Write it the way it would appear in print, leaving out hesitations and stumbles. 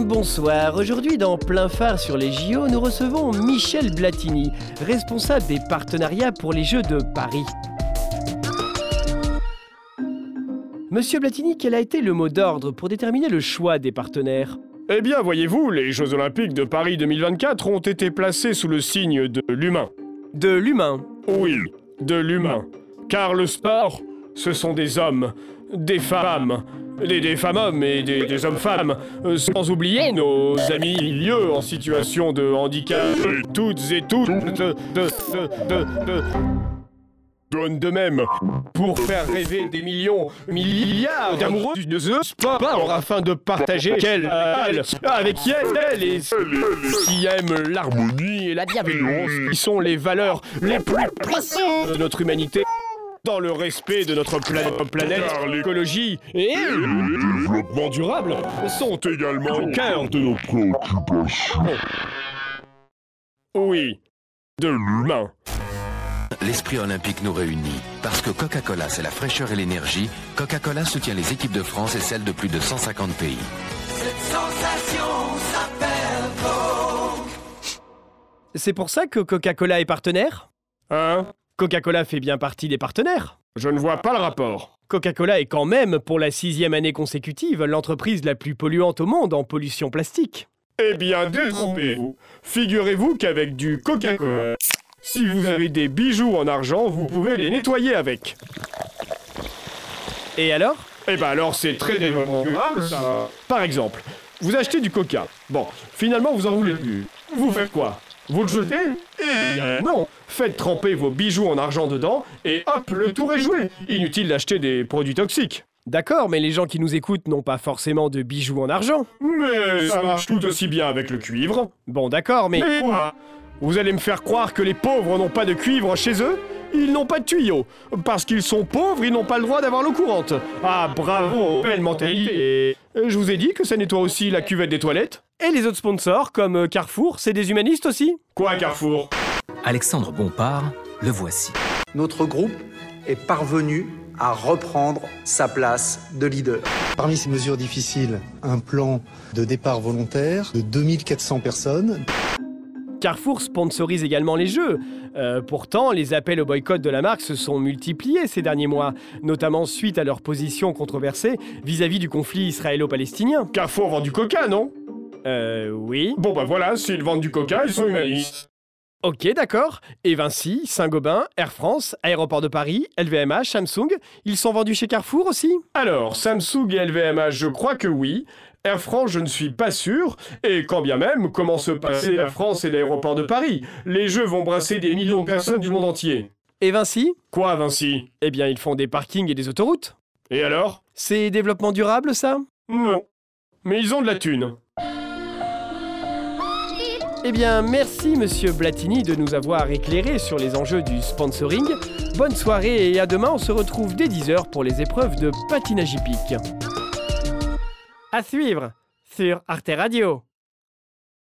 Bonsoir, aujourd'hui dans Plein Phare sur les JO, nous recevons Michel Blatini, responsable des partenariats pour les Jeux de Paris. Monsieur Blatini, quel a été le mot d'ordre pour déterminer le choix des partenaires ? Eh bien, voyez-vous, les Jeux Olympiques de Paris 2024 ont été placés sous le signe de l'humain. De l'humain ? Oui, de l'humain. Car le sport, ce sont des hommes, des femmes, des femmes-hommes et des hommes-femmes, sans oublier nos amis milieux en situation de handicap, toutes et toutes, donnent de même pour faire rêver des milliards d'amoureux de ce sport afin de partager avec elles et qui aiment l'harmonie et la bienveillance, qui sont les valeurs les plus précieuses de notre humanité, dans le respect de notre planète, l'écologie et le développement durable sont également au cœur de nos préoccupations. Oui, de l'humain. L'esprit olympique nous réunit. Parce que Coca-Cola, c'est la fraîcheur et l'énergie, Coca-Cola soutient les équipes de France et celles de plus de 150 pays. Cette sensation s'appelle Coke. C'est pour ça que Coca-Cola est partenaire ? Hein ? Coca-Cola fait bien partie des partenaires. Je ne vois pas le rapport. Coca-Cola est quand même, pour la 6e année consécutive, l'entreprise la plus polluante au monde en pollution plastique. Eh bien, détrompez-vous. Figurez-vous qu'avec du Coca-Cola, si vous avez des bijoux en argent, vous pouvez les nettoyer avec. Et alors ? Eh ben alors, c'est très développement durable, ça. Par exemple, vous achetez du Coca. Bon, finalement, vous en voulez plus. Vous faites quoi ? Vous le jetez ? Eh bien non. Faites tremper vos bijoux en argent dedans et hop, le tour est joué. Inutile d'acheter des produits toxiques. D'accord, mais les gens qui nous écoutent n'ont pas forcément de bijoux en argent. Mais ça marche tout aussi bien avec le cuivre. Bon, d'accord, mais quoi ? Vous allez me faire croire que les pauvres n'ont pas de cuivre chez eux ? Ils n'ont pas de tuyaux. Parce qu'ils sont pauvres, ils n'ont pas le droit d'avoir l'eau courante. Ah, bravo, belle mentalité. Je vous ai dit que ça nettoie aussi la cuvette des toilettes. Et les autres sponsors, comme Carrefour, c'est des humanistes aussi ? Quoi, Carrefour ? Alexandre Bompard, le voici. Notre groupe est parvenu à reprendre sa place de leader. Parmi ces mesures difficiles, un plan de départ volontaire de 2400 personnes. Carrefour sponsorise également les Jeux. Pourtant, les appels au boycott de la marque se sont multipliés ces derniers mois, notamment suite à leur position controversée vis-à-vis du conflit israélo-palestinien. Carrefour vend du Coca, non ? Oui. Bon bah voilà, s'ils vendent du Coca, ils sont humanistes. Ok, d'accord. Et Vinci, Saint-Gobain, Air France, Aéroport de Paris, LVMH, Samsung, ils sont vendus chez Carrefour aussi ? Alors, Samsung et LVMH, je crois que oui. Air France, je ne suis pas sûr. Et quand bien même, comment se passer Air France et l'aéroport de Paris ? Les Jeux vont brasser des millions de personnes du monde entier. Et Vinci ? Quoi, Vinci ? Eh bien, ils font des parkings et des autoroutes. Et alors ? C'est développement durable, ça ? Non. Mais ils ont de la thune. Eh bien, merci Monsieur Blatini de nous avoir éclairés sur les enjeux du sponsoring. Bonne soirée et à demain, on se retrouve dès 10h pour les épreuves de patinage hippique. À suivre sur Arte Radio.